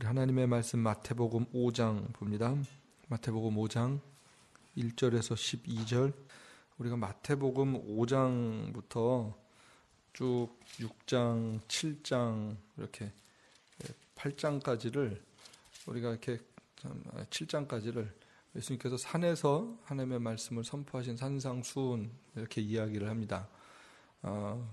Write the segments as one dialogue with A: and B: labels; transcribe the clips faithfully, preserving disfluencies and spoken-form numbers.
A: 우리 하나님의 말씀 마태복음 오 장 봅니다. 마태복음 오 장 일 절에서 십이 절. 우리가 마태복음 오 장부터 쭉 육 장, 칠 장 이렇게 팔 장까지를 우리가 이렇게 칠 장까지를 예수님께서 산에서 하나님의 말씀을 선포하신 산상수훈 이렇게 이야기를 합니다. 어,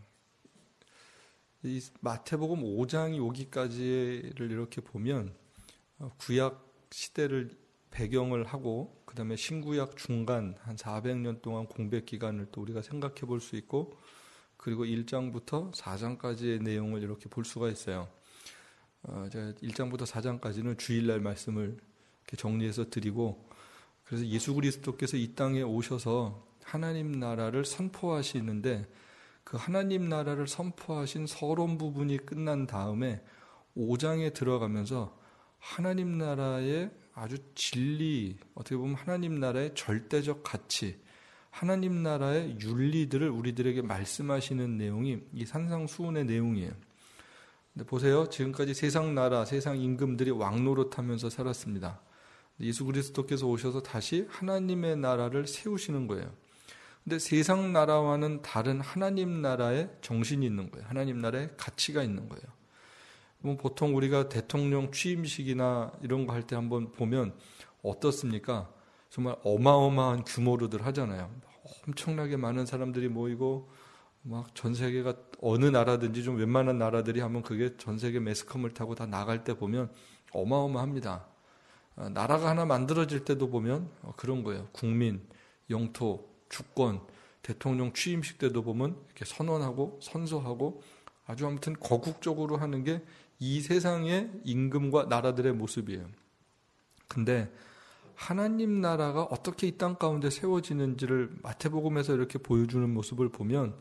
A: 이 마태복음 오 장이 오기까지를 이렇게 보면 구약 시대를 배경을 하고 그 다음에 신구약 중간 한 사백 년 동안 공백 기간을 또 우리가 생각해 볼 수 있고, 그리고 일 장부터 사 장까지의 내용을 이렇게 볼 수가 있어요. 어, 제가 일 장부터 사 장까지는 주일날 말씀을 이렇게 정리해서 드리고, 그래서 예수 그리스도께서 이 땅에 오셔서 하나님 나라를 선포하시는데 그 하나님 나라를 선포하신 서론 부분이 끝난 다음에 오 장에 들어가면서 하나님 나라의 아주 진리, 어떻게 보면 하나님 나라의 절대적 가치, 하나님 나라의 윤리들을 우리들에게 말씀하시는 내용이 이 산상수훈의 내용이에요. 근데 보세요. 지금까지 세상 나라, 세상 임금들이 왕노릇하면서 살았습니다. 예수 그리스도께서 오셔서 다시 하나님의 나라를 세우시는 거예요. 근데 세상 나라와는 다른 하나님 나라의 정신이 있는 거예요. 하나님 나라의 가치가 있는 거예요. 보통 우리가 대통령 취임식이나 이런 거 할 때 한번 보면 어떻습니까? 정말 어마어마한 규모로들 하잖아요. 엄청나게 많은 사람들이 모이고 막 전 세계가 어느 나라든지 좀 웬만한 나라들이 하면 그게 전 세계 매스컴을 타고 다 나갈 때 보면 어마어마합니다. 나라가 하나 만들어질 때도 보면 그런 거예요. 국민, 영토, 주권, 대통령 취임식 때도 보면 이렇게 선언하고 선서하고 아주 아무튼 거국적으로 하는 게 이 세상의 임금과 나라들의 모습이에요. 근데 하나님 나라가 어떻게 이 땅 가운데 세워지는지를 마태복음에서 이렇게 보여주는 모습을 보면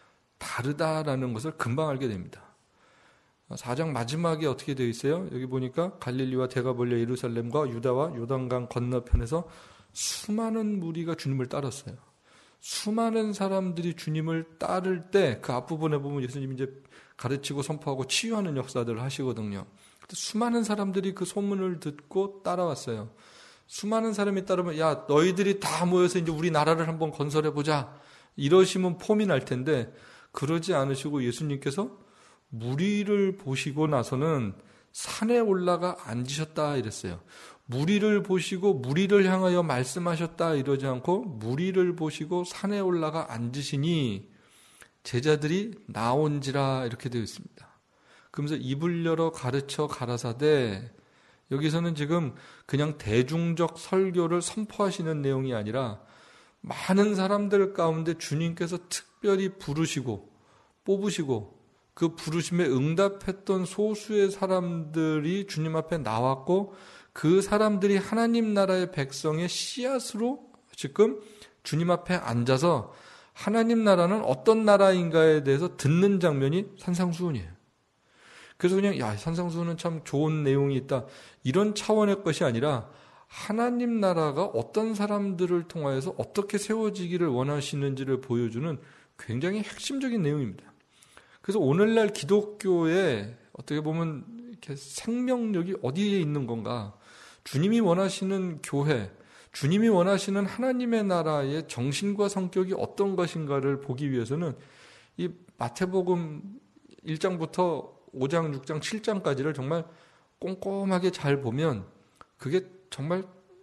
A: 다르다라는 것을 금방 알게 됩니다. 사 장 마지막에 어떻게 되어 있어요? 여기 보니까 갈릴리와 데가볼리아 예루살렘과 유다와 요단강 건너편에서 수많은 무리가 주님을 따랐어요. 수많은 사람들이 주님을 따를 때 그 앞부분에 보면 예수님이 이제 가르치고 선포하고 치유하는 역사들을 하시거든요. 수많은 사람들이 그 소문을 듣고 따라왔어요. 수많은 사람이 따르면 야 너희들이 다 모여서 이제 우리 나라를 한번 건설해보자 이러시면 폼이 날 텐데 그러지 않으시고 예수님께서 무리를 보시고 나서는 산에 올라가 앉으셨다 이랬어요. 무리를 보시고 무리를 향하여 말씀하셨다 이러지 않고 무리를 보시고 산에 올라가 앉으시니 제자들이 나온지라 이렇게 되어 있습니다. 그러면서 입을 열어 가르쳐 가라사대, 여기서는 지금 그냥 대중적 설교를 선포하시는 내용이 아니라 많은 사람들 가운데 주님께서 특별히 부르시고 뽑으시고 그 부르심에 응답했던 소수의 사람들이 주님 앞에 나왔고 그 사람들이 하나님 나라의 백성의 씨앗으로 지금 주님 앞에 앉아서 하나님 나라는 어떤 나라인가에 대해서 듣는 장면이 산상수훈이에요. 그래서 그냥 야 산상수훈은 참 좋은 내용이 있다 이런 차원의 것이 아니라 하나님 나라가 어떤 사람들을 통하여서 어떻게 세워지기를 원하시는지를 보여주는 굉장히 핵심적인 내용입니다. 그래서 오늘날 기독교의 어떻게 보면 이렇게 생명력이 어디에 있는 건가? 주님이 원하시는 교회, 주님이 원하시는 하나님의 나라의 정신과 성격이 어떤 것인가를 보기 위해서는 이 마태복음 일 장부터 오 장, 육 장, 칠 장까지를 정말 꼼꼼하게 잘 보면 그게 정말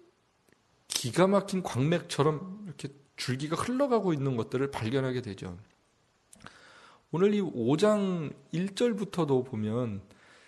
A: 기가 막힌 광맥처럼 이렇게 줄기가 흘러가고 있는 것들을 발견하게 되죠. 오늘 이 오 장 일 절부터도 보면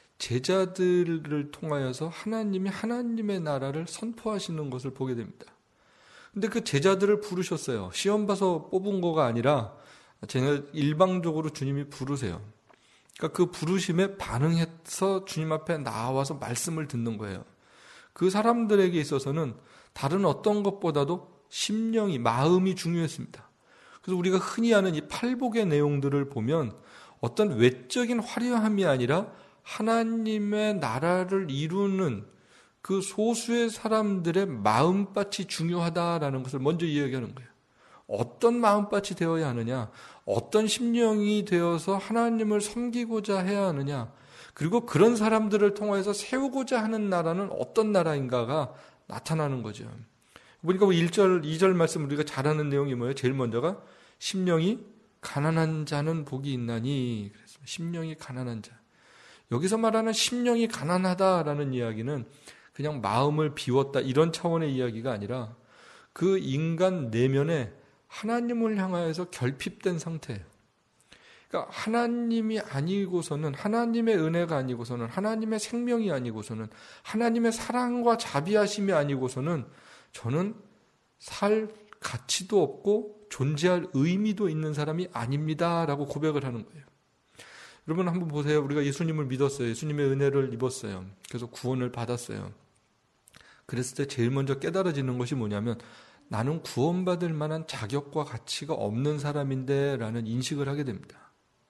A: 제자들을 통하여서 하나님이 하나님의 나라를 선포하시는 것을 보게 됩니다. 근데 그 제자들을 부르셨어요. 시험 봐서 뽑은 거가 아니라 제가 일방적으로 주님이 부르세요. 그러니까 그 부르심에 반응해서 주님 앞에 나와서 말씀을 듣는 거예요. 그 사람들에게 있어서는 다른 어떤 것보다도 심령이, 마음이 중요했습니다. 그래서 우리가 흔히 아는 이 팔복의 내용들을 보면 어떤 외적인 화려함이 아니라 하나님의 나라를 이루는 그 소수의 사람들의 마음밭이 중요하다라는 것을 먼저 이야기하는 거예요. 어떤 마음밭이 되어야 하느냐, 어떤 심령이 되어서 하나님을 섬기고자 해야 하느냐, 그리고 그런 사람들을 통해서 세우고자 하는 나라는 어떤 나라인가가 나타나는 거죠. 보니까 일 절, 이 절 말씀 우리가 잘 아는 내용이 뭐예요? 제일 먼저가 심령이 가난한 자는 복이 있나니. 그랬습니다. 심령이 가난한 자. 여기서 말하는 심령이 가난하다라는 이야기는 그냥 마음을 비웠다 이런 차원의 이야기가 아니라 그 인간 내면에 하나님을 향하여서 결핍된 상태예요. 그러니까 하나님이 아니고서는, 하나님의 은혜가 아니고서는, 하나님의 생명이 아니고서는, 하나님의 사랑과 자비하심이 아니고서는 저는 살 가치도 없고 존재할 의미도 있는 사람이 아닙니다라고 고백을 하는 거예요. 여러분 한번 보세요. 우리가 예수님을 믿었어요. 예수님의 은혜를 입었어요. 그래서 구원을 받았어요. 그랬을 때 제일 먼저 깨달아지는 것이 뭐냐면 나는 구원받을 만한 자격과 가치가 없는 사람인데 라는 인식을 하게 됩니다.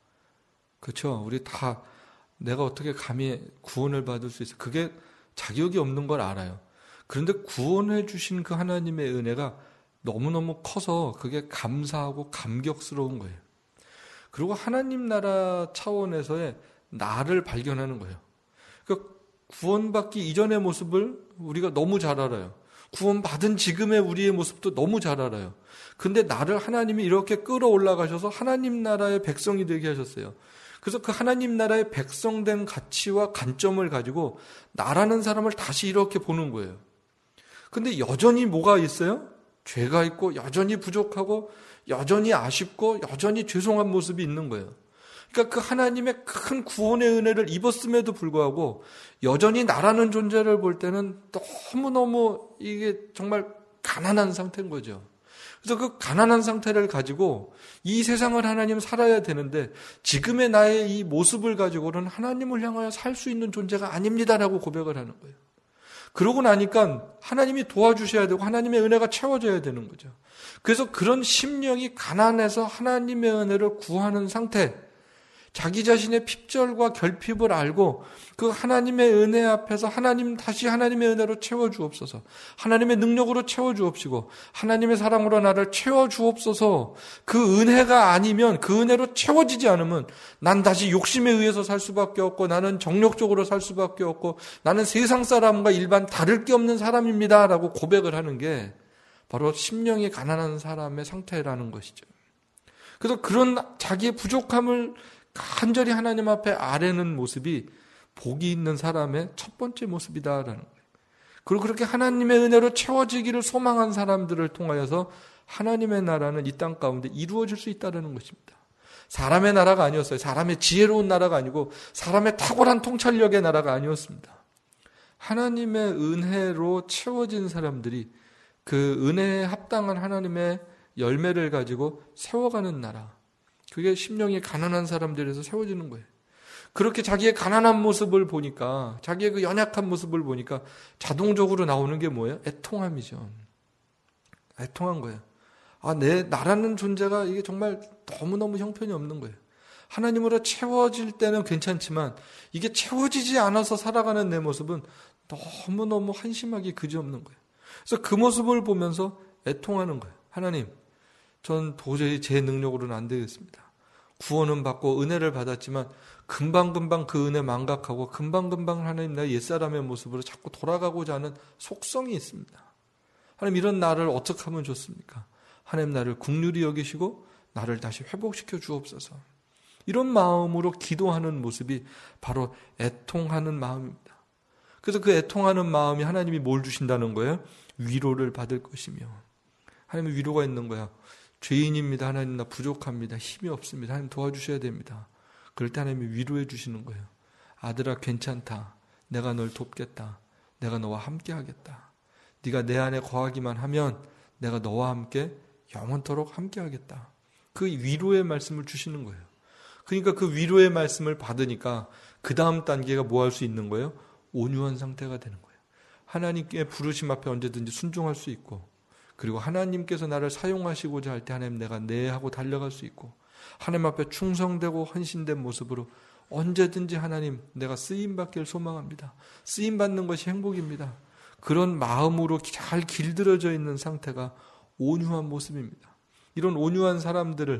A: 그렇죠? 우리 다 내가 어떻게 감히 구원을 받을 수 있어? 그게 자격이 없는 걸 알아요. 그런데 구원해 주신 그 하나님의 은혜가 너무너무 커서 그게 감사하고 감격스러운 거예요. 그리고 하나님 나라 차원에서의 나를 발견하는 거예요. 그러니까 구원받기 이전의 모습을 우리가 너무 잘 알아요. 구원받은 지금의 우리의 모습도 너무 잘 알아요. 근데 나를 하나님이 이렇게 끌어올라가셔서 하나님 나라의 백성이 되게 하셨어요. 그래서 그 하나님 나라의 백성된 가치와 관점을 가지고 나라는 사람을 다시 이렇게 보는 거예요. 근데 여전히 뭐가 있어요? 죄가 있고 여전히 부족하고 여전히 아쉽고 여전히 죄송한 모습이 있는 거예요. 그러니까 그 하나님의 큰 구원의 은혜를 입었음에도 불구하고 여전히 나라는 존재를 볼 때는 너무너무 이게 정말 가난한 상태인 거죠. 그래서 그 가난한 상태를 가지고 이 세상을 하나님 살아야 되는데 지금의 나의 이 모습을 가지고는 하나님을 향하여 살 수 있는 존재가 아닙니다라고 고백을 하는 거예요. 그러고 나니까 하나님이 도와주셔야 되고 하나님의 은혜가 채워져야 되는 거죠. 그래서 그런 심령이 가난해서 하나님의 은혜를 구하는 상태, 자기 자신의 핍절과 결핍을 알고 그 하나님의 은혜 앞에서 하나님 다시 하나님의 은혜로 채워주옵소서, 하나님의 능력으로 채워주옵시고 하나님의 사랑으로 나를 채워주옵소서. 그 은혜가 아니면, 그 은혜로 채워지지 않으면 난 다시 욕심에 의해서 살 수밖에 없고 나는 정욕적으로 살 수밖에 없고 나는 세상 사람과 일반 다를 게 없는 사람입니다 라고 고백을 하는 게 바로 심령이 가난한 사람의 상태라는 것이죠. 그래서 그런 자기의 부족함을 간절히 하나님 앞에 아뢰는 모습이 복이 있는 사람의 첫 번째 모습이다라는 거예요. 그리고 그렇게 하나님의 은혜로 채워지기를 소망한 사람들을 통하여서 하나님의 나라는 이 땅 가운데 이루어질 수 있다는 것입니다. 사람의 나라가 아니었어요. 사람의 지혜로운 나라가 아니고 사람의 탁월한 통찰력의 나라가 아니었습니다. 하나님의 은혜로 채워진 사람들이 그 은혜에 합당한 하나님의 열매를 가지고 세워가는 나라, 그게 심령이 가난한 사람들에서 세워지는 거예요. 그렇게 자기의 가난한 모습을 보니까, 자기의 그 연약한 모습을 보니까 자동적으로 나오는 게 뭐예요? 애통함이죠. 애통한 거예요. 아, 내 나라는 존재가 이게 정말 너무너무 형편이 없는 거예요. 하나님으로 채워질 때는 괜찮지만 이게 채워지지 않아서 살아가는 내 모습은 너무너무 한심하기 그지없는 거예요. 그래서 그 모습을 보면서 애통하는 거예요. 하나님, 전 도저히 제 능력으로는 안 되겠습니다. 구원은 받고 은혜를 받았지만 금방금방 그 은혜 망각하고 금방금방 하나님 나의 옛사람의 모습으로 자꾸 돌아가고자 하는 속성이 있습니다. 하나님, 이런 나를 어떻게 하면 좋습니까? 하나님, 나를 긍휼히 여기시고 나를 다시 회복시켜 주옵소서. 이런 마음으로 기도하는 모습이 바로 애통하는 마음입니다. 그래서 그 애통하는 마음이 하나님이 뭘 주신다는 거예요? 위로를 받을 것이며, 하나님의 위로가 있는 거야. 죄인입니다. 하나님, 나 부족합니다. 힘이 없습니다. 하나님 도와주셔야 됩니다. 그럴 때 하나님이 위로해 주시는 거예요. 아들아, 괜찮다. 내가 널 돕겠다. 내가 너와 함께 하겠다. 네가 내 안에 거하기만 하면 내가 너와 함께 영원토록 함께 하겠다. 그 위로의 말씀을 주시는 거예요. 그러니까 그 위로의 말씀을 받으니까 그 다음 단계가 뭐 할 수 있는 거예요? 온유한 상태가 되는 거예요. 하나님께 부르심 앞에 언제든지 순종할 수 있고, 그리고 하나님께서 나를 사용하시고자 할 때 하나님, 내가 네 하고 달려갈 수 있고, 하나님 앞에 충성되고 헌신된 모습으로 언제든지 하나님, 내가 쓰임받길 소망합니다. 쓰임받는 것이 행복입니다. 그런 마음으로 잘 길들여져 있는 상태가 온유한 모습입니다. 이런 온유한 사람들을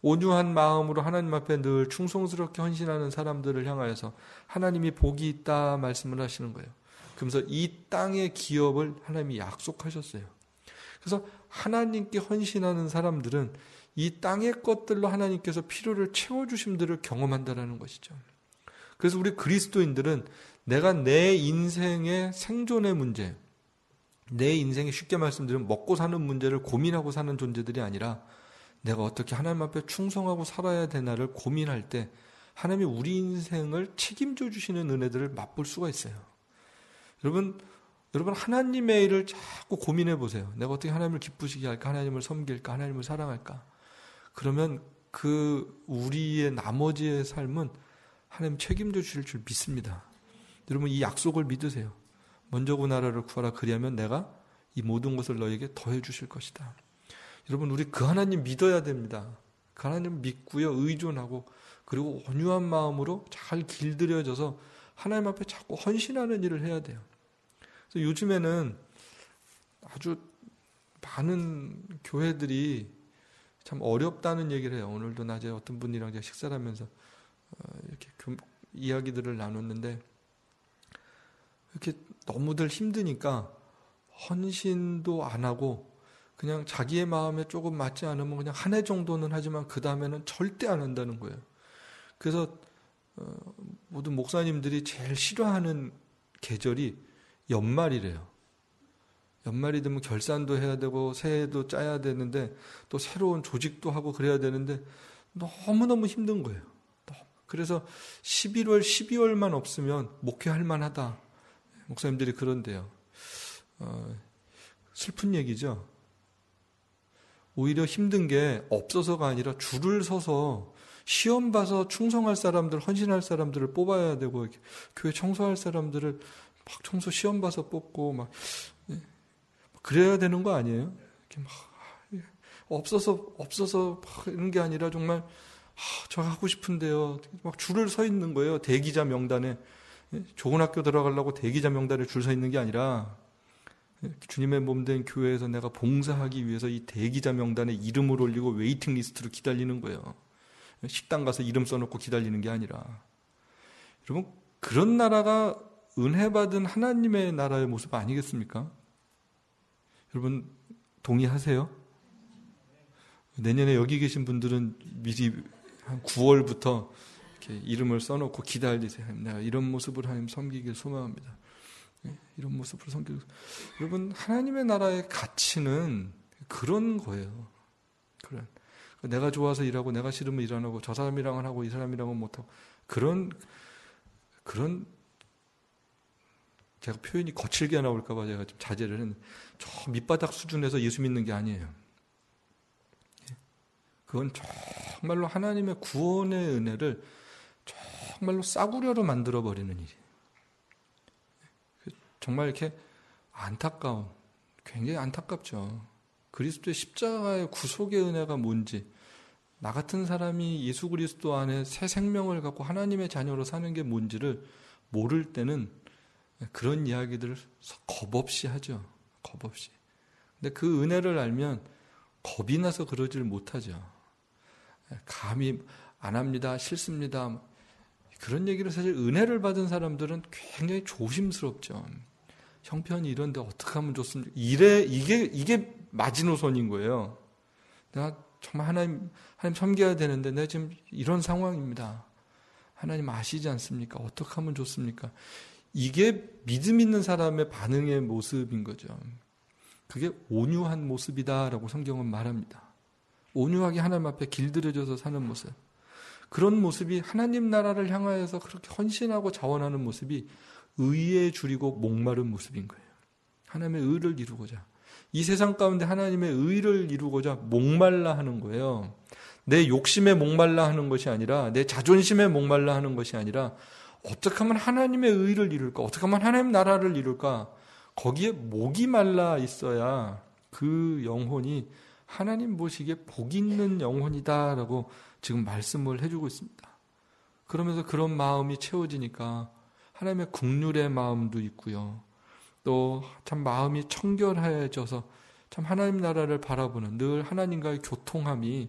A: 온유한 마음으로 하나님 앞에 늘 충성스럽게 헌신하는 사람들을 향하여서 하나님이 복이 있다 말씀을 하시는 거예요. 그러면서 이 땅의 기업을 하나님이 약속하셨어요. 그래서 하나님께 헌신하는 사람들은 이 땅의 것들로 하나님께서 필요를 채워주심들을 경험한다는 것이죠. 그래서 우리 그리스도인들은 내가 내 인생의 생존의 문제, 내 인생에 쉽게 말씀드리면 먹고 사는 문제를 고민하고 사는 존재들이 아니라 내가 어떻게 하나님 앞에 충성하고 살아야 되나를 고민할 때 하나님이 우리 인생을 책임져 주시는 은혜들을 맛볼 수가 있어요. 여러분, 여러분 하나님의 일을 자꾸 고민해 보세요. 내가 어떻게 하나님을 기쁘시게 할까? 하나님을 섬길까? 하나님을 사랑할까? 그러면 그 우리의 나머지의 삶은 하나님 책임져 주실 줄 믿습니다. 여러분 이 약속을 믿으세요. 먼저 그 나라를 구하라. 그리하면 내가 이 모든 것을 너에게 더해 주실 것이다. 여러분 우리 그 하나님 믿어야 됩니다. 그 하나님 믿고요. 의존하고 그리고 온유한 마음으로 잘 길들여져서 하나님 앞에 자꾸 헌신하는 일을 해야 돼요. 그래서 요즘에는 아주 많은 교회들이 참 어렵다는 얘기를 해요. 오늘도 낮에 어떤 분이랑 제가 식사를 하면서 이렇게 이야기들을 나눴는데 이렇게 너무들 힘드니까 헌신도 안 하고 그냥 자기의 마음에 조금 맞지 않으면 그냥 한 해 정도는 하지만 그 다음에는 절대 안 한다는 거예요. 그래서 모든 목사님들이 제일 싫어하는 계절이 연말이래요. 연말이 되면 결산도 해야 되고 새해도 짜야 되는데 또 새로운 조직도 하고 그래야 되는데 너무너무 힘든 거예요. 그래서 십일월, 십이월만 없으면 목회할 만하다. 목사님들이 그런데요. 어, 슬픈 얘기죠. 오히려 힘든 게 없어서가 아니라 줄을 서서 시험 봐서 충성할 사람들, 헌신할 사람들을 뽑아야 되고 교회 청소할 사람들을 막 청소 시험 봐서 뽑고 막 그래야 되는 거 아니에요? 이렇게 막 없어서 없어서 막 이런 게 아니라 정말 아, 저 하고 싶은데요. 막 줄을 서 있는 거예요. 대기자 명단에 좋은 학교 들어가려고 대기자 명단에 줄 서 있는 게 아니라 주님의 몸된 교회에서 내가 봉사하기 위해서 이 대기자 명단에 이름을 올리고 웨이팅 리스트로 기다리는 거예요. 식당 가서 이름 써놓고 기다리는 게 아니라. 여러분 그런 나라가 은혜 받은 하나님의 나라의 모습 아니겠습니까? 여러분 동의하세요? 내년에 여기 계신 분들은 미리 한 구월부터 이렇게 이름을 써놓고 기다리세요. 내가 이런 모습으로 하나님 섬기길 소망합니다. 이런 모습으로 섬기길. 여러분 하나님의 나라의 가치는 그런 거예요. 그런 내가 좋아서 일하고 내가 싫으면 일 안 하고 저 사람이랑은 하고 이 사람이랑은 못하고 그런 그런 제가 표현이 거칠게 나올까 봐 제가 좀 자제를 했는데 저 밑바닥 수준에서 예수 믿는 게 아니에요. 그건 정말로 하나님의 구원의 은혜를 정말로 싸구려로 만들어버리는 일이에요. 정말 이렇게 안타까운, 굉장히 안타깝죠. 그리스도의 십자가의 구속의 은혜가 뭔지, 나 같은 사람이 예수 그리스도 안에 새 생명을 갖고 하나님의 자녀로 사는 게 뭔지를 모를 때는 그런 이야기들을 겁 없이 하죠. 겁 없이. 근데 그 은혜를 알면 겁이 나서 그러지를 못하죠. 감히 안 합니다. 싫습니다. 그런 얘기를 사실 은혜를 받은 사람들은 굉장히 조심스럽죠. 형편이 이런데 어떻게 하면 좋습니까? 이래, 이게, 이게 마지노선인 거예요. 내가 정말 하나님, 하나님 섬겨야 되는데 내가 지금 이런 상황입니다. 하나님 아시지 않습니까? 어떻게 하면 좋습니까? 이게 믿음 있는 사람의 반응의 모습인 거죠. 그게 온유한 모습이다라고 성경은 말합니다. 온유하게 하나님 앞에 길들여져서 사는 모습. 그런 모습이 하나님 나라를 향하여서 그렇게 헌신하고 자원하는 모습이 의에 줄이고 목마른 모습인 거예요. 하나님의 의를 이루고자. 이 세상 가운데 하나님의 의를 이루고자 목말라 하는 거예요. 내 욕심에 목말라 하는 것이 아니라 내 자존심에 목말라 하는 것이 아니라 어떻게 하면 하나님의 의를 이룰까? 어떻게 하면 하나님 나라를 이룰까? 거기에 목이 말라 있어야 그 영혼이 하나님 보시기에 복 있는 영혼이다라고 지금 말씀을 해주고 있습니다. 그러면서 그런 마음이 채워지니까 하나님의 긍휼의 마음도 있고요. 또 참 마음이 청결해져서 참 하나님 나라를 바라보는 늘 하나님과의 교통함이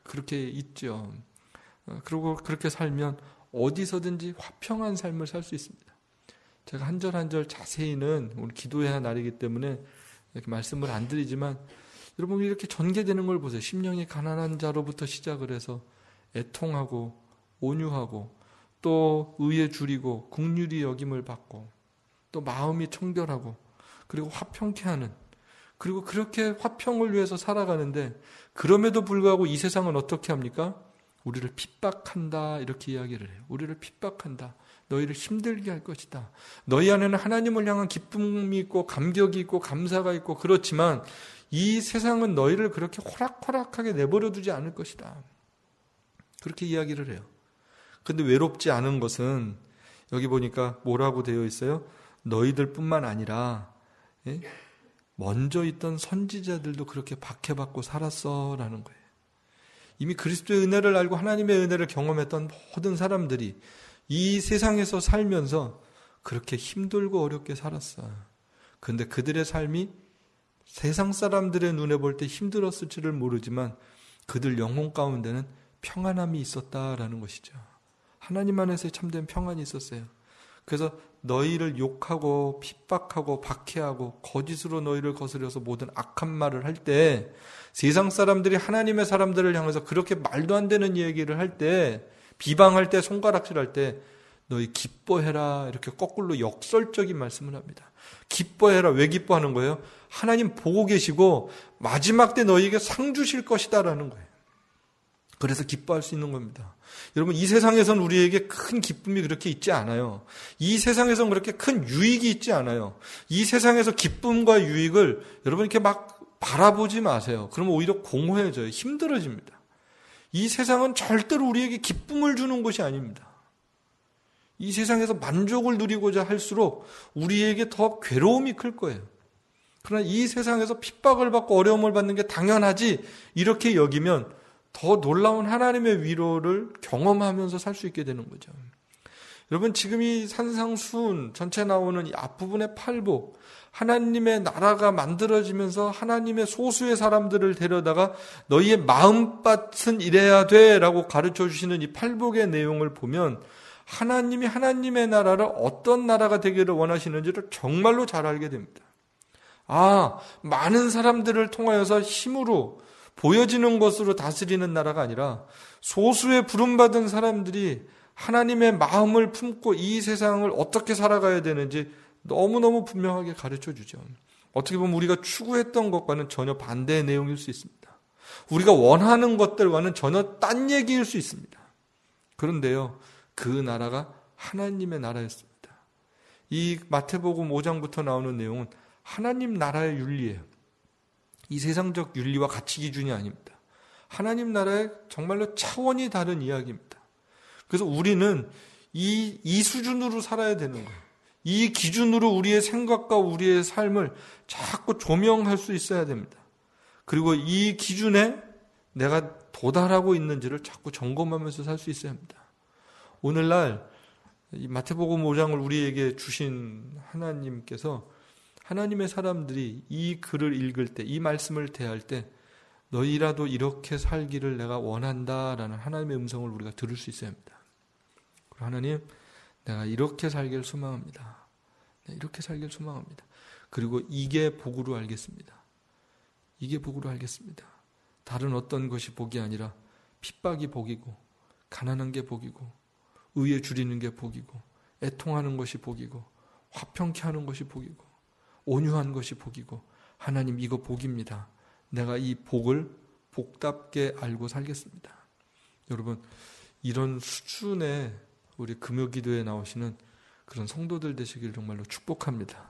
A: 그렇게 있죠. 그리고 그렇게 살면 어디서든지 화평한 삶을 살 수 있습니다. 제가 한 절 한 절 자세히는 오늘 기도해야 할 날이기 때문에 이렇게 말씀을 안 드리지만 여러분 이렇게 전개되는 걸 보세요. 심령이 가난한 자로부터 시작을 해서 애통하고 온유하고 또 의에 줄이고 긍휼히 여김을 받고 또 마음이 청결하고 그리고 화평케 하는, 그리고 그렇게 화평을 위해서 살아가는데 그럼에도 불구하고 이 세상은 어떻게 합니까? 우리를 핍박한다 이렇게 이야기를 해요. 우리를 핍박한다. 너희를 힘들게 할 것이다. 너희 안에는 하나님을 향한 기쁨이 있고 감격이 있고 감사가 있고 그렇지만 이 세상은 너희를 그렇게 호락호락하게 내버려 두지 않을 것이다. 그렇게 이야기를 해요. 근데 외롭지 않은 것은 여기 보니까 뭐라고 되어 있어요? 너희들 뿐만 아니라 예? 먼저 있던 선지자들도 그렇게 박해받고 살았어 라는 거예요. 이미 그리스도의 은혜를 알고 하나님의 은혜를 경험했던 모든 사람들이 이 세상에서 살면서 그렇게 힘들고 어렵게 살았어요. 그런데 그들의 삶이 세상 사람들의 눈에 볼 때 힘들었을지를 모르지만 그들 영혼 가운데는 평안함이 있었다라는 것이죠. 하나님 안에서의 참된 평안이 있었어요. 그래서 너희를 욕하고 핍박하고 박해하고 거짓으로 너희를 거스려서 모든 악한 말을 할 때, 세상 사람들이 하나님의 사람들을 향해서 그렇게 말도 안 되는 얘기를 할 때, 비방할 때, 손가락질할 때 너희 기뻐해라 이렇게 거꾸로 역설적인 말씀을 합니다. 기뻐해라. 왜 기뻐하는 거예요? 하나님 보고 계시고 마지막 때 너희에게 상 주실 것이다라는 거예요. 그래서 기뻐할 수 있는 겁니다. 여러분, 이 세상에서는 우리에게 큰 기쁨이 그렇게 있지 않아요. 이 세상에서는 그렇게 큰 유익이 있지 않아요. 이 세상에서 기쁨과 유익을 여러분 이렇게 막 바라보지 마세요. 그러면 오히려 공허해져요. 힘들어집니다. 이 세상은 절대로 우리에게 기쁨을 주는 것이 아닙니다. 이 세상에서 만족을 누리고자 할수록 우리에게 더 괴로움이 클 거예요. 그러나 이 세상에서 핍박을 받고 어려움을 받는 게 당연하지 이렇게 여기면 더 놀라운 하나님의 위로를 경험하면서 살 수 있게 되는 거죠. 여러분, 지금 이 산상수훈 전체 나오는 이 앞부분의 팔복, 하나님의 나라가 만들어지면서 하나님의 소수의 사람들을 데려다가 너희의 마음밭은 이래야 돼 라고 가르쳐 주시는 이 팔복의 내용을 보면 하나님이 하나님의 나라를 어떤 나라가 되기를 원하시는지를 정말로 잘 알게 됩니다. 아, 많은 사람들을 통하여서 힘으로 보여지는 것으로 다스리는 나라가 아니라 소수의 부름받은 사람들이 하나님의 마음을 품고 이 세상을 어떻게 살아가야 되는지 너무너무 분명하게 가르쳐 주죠. 어떻게 보면 우리가 추구했던 것과는 전혀 반대의 내용일 수 있습니다. 우리가 원하는 것들과는 전혀 딴 얘기일 수 있습니다. 그런데요, 그 나라가 하나님의 나라였습니다. 이 마태복음 오 장부터 나오는 내용은 하나님 나라의 윤리예요. 이 세상적 윤리와 가치 기준이 아닙니다. 하나님 나라의 정말로 차원이 다른 이야기입니다. 그래서 우리는 이, 이 수준으로 살아야 되는 거예요. 이 기준으로 우리의 생각과 우리의 삶을 자꾸 조명할 수 있어야 됩니다. 그리고 이 기준에 내가 도달하고 있는지를 자꾸 점검하면서 살 수 있어야 합니다. 오늘날 이 마태복음 오 장을 우리에게 주신 하나님께서 하나님의 사람들이 이 글을 읽을 때, 이 말씀을 대할 때 너희라도 이렇게 살기를 내가 원한다라는 하나님의 음성을 우리가 들을 수 있어야 합니다. 하나님, 내가 이렇게 살기를 소망합니다. 이렇게 살기를 소망합니다. 그리고 이게 복으로 알겠습니다. 이게 복으로 알겠습니다. 다른 어떤 것이 복이 아니라 핍박이 복이고 가난한 게 복이고 의에 줄이는 게 복이고 애통하는 것이 복이고 화평케 하는 것이 복이고 온유한 것이 복이고 하나님 이거 복입니다. 내가 이 복을 복답게 알고 살겠습니다. 여러분, 이런 수준의 우리 금요기도에 나오시는 그런 성도들 되시길 정말로 축복합니다.